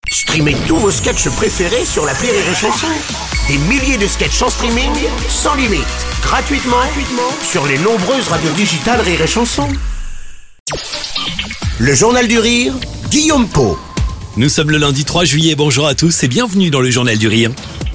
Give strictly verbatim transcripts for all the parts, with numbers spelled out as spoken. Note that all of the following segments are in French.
Streamez tous vos sketchs préférés sur l'appli Rire et Chanson. Des milliers de sketchs en streaming, sans limite, gratuitement, gratuitement sur les nombreuses radios digitales Rire et Chanson. Le Journal du Rire, Guillaume Pau. Nous sommes le lundi trois juillet, bonjour à tous et bienvenue dans le Journal du Rire.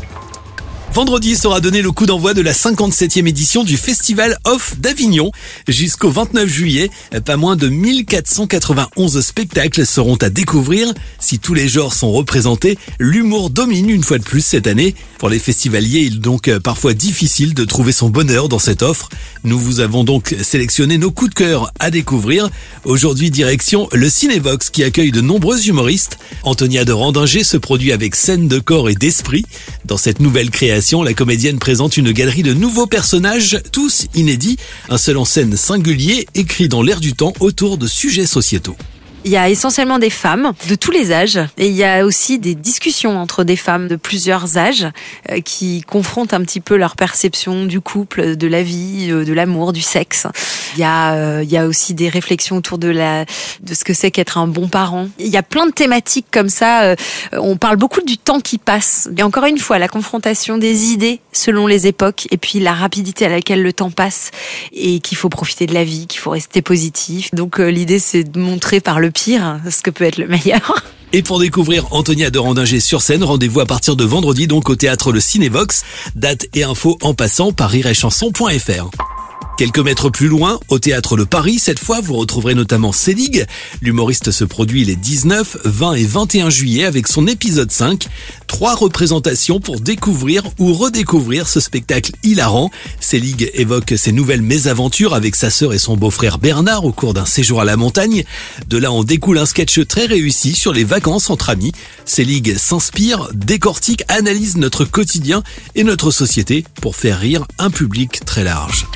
Vendredi sera donné le coup d'envoi de la cinquante-septième édition du Festival Off d'Avignon. Jusqu'au vingt-neuf juillet, pas moins de mille quatre cent quatre-vingt-onze spectacles seront à découvrir. Si tous les genres sont représentés, l'humour domine une fois de plus cette année. Pour les festivaliers, il est donc parfois difficile de trouver son bonheur dans cette offre. Nous vous avons donc sélectionné nos coups de cœur à découvrir. Aujourd'hui, direction le Cinévox qui accueille de nombreux humoristes. Antonia de Randinger se produit avec scène de corps et d'esprit. Dans cette nouvelle création, la comédienne présente une galerie de nouveaux personnages, tous inédits, un seul en scène singulier, écrit dans l'air du temps autour de sujets sociétaux. Il y a essentiellement des femmes de tous les âges et il y a aussi des discussions entre des femmes de plusieurs âges euh, qui confrontent un petit peu leur perception du couple, de la vie, euh, de l'amour, du sexe. Il y a, euh, il y a aussi des réflexions autour de la, de ce que c'est qu'être un bon parent. Il y a plein de thématiques comme ça. Euh, on parle beaucoup du temps qui passe. Et encore une fois, la confrontation des idées selon les époques et puis la rapidité à laquelle le temps passe et qu'il faut profiter de la vie, qu'il faut rester positif. Donc euh, l'idée, c'est de montrer par le pire, ce que peut être le meilleur. Et pour découvrir Antonia de Randinger sur scène, rendez-vous à partir de vendredi donc au théâtre Le Cinévox. Date et infos en passant par rire et chanson point f r. Quelques mètres plus loin, au théâtre Le Paris, cette fois, vous retrouverez notamment Selig. L'humoriste se produit les dix-neuf, vingt et vingt et un juillet avec son épisode cinq. Trois représentations pour découvrir ou redécouvrir ce spectacle hilarant. Selig évoque ses nouvelles mésaventures avec sa sœur et son beau-frère Bernard au cours d'un séjour à la montagne. De là, on découle un sketch très réussi sur les vacances entre amis. Selig s'inspire, décortique, analyse notre quotidien et notre société pour faire rire un public très large.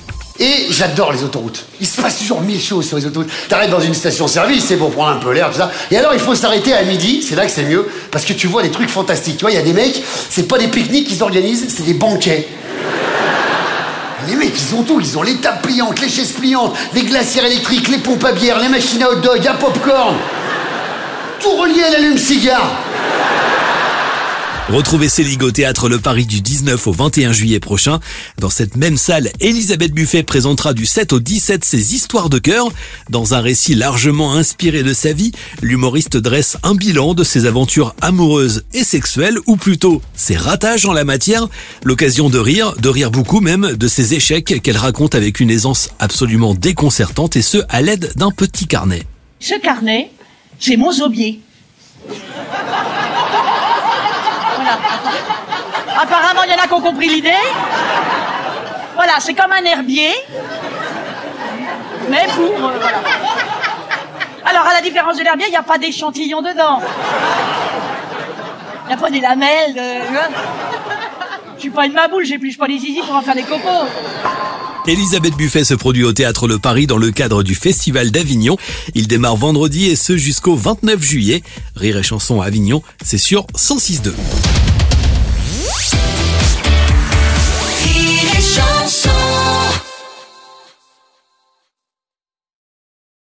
Et j'adore les autoroutes. Il se passe toujours mille choses sur les autoroutes. T'arrêtes dans une station-service, c'est pour prendre un peu l'air, tout ça. Et alors, il faut s'arrêter à midi, c'est là que c'est mieux, parce que tu vois des trucs fantastiques. Tu vois, il y a des mecs, c'est pas des pique-niques qu'ils organisent, c'est des banquets. Les mecs, ils ont tout. Ils ont les tables pliantes, les chaises pliantes, les glacières électriques, les pompes à bière, les machines à hot dog, à popcorn. Tout relié à l'allume-cigare. Retrouvez Selig au théâtre Le Paris du dix-neuf au vingt et un juillet prochain. Dans cette même salle, Elisabeth Buffet présentera du sept au dix-sept ses histoires de cœur. Dans un récit largement inspiré de sa vie, l'humoriste dresse un bilan de ses aventures amoureuses et sexuelles, ou plutôt ses ratages en la matière. L'occasion de rire, de rire beaucoup même, de ses échecs qu'elle raconte avec une aisance absolument déconcertante, et ce, à l'aide d'un petit carnet. Ce carnet, c'est mon zobier. Voilà. Apparemment, il y en a qui ont compris l'idée. Voilà, c'est comme un herbier, mais pour... Euh, voilà. Alors, à la différence de l'herbier, il n'y a pas d'échantillon dedans. Il n'y a pas des lamelles. De... Je suis pas une maboule, j'épluche pas les zizi pour en faire des copeaux. Elisabeth Buffet se produit au théâtre Le Paris dans le cadre du Festival d'Avignon. Il démarre vendredi et ce jusqu'au vingt-neuf juillet. Rire et chanson à Avignon, c'est sur cent six point deux. Rire et chanson.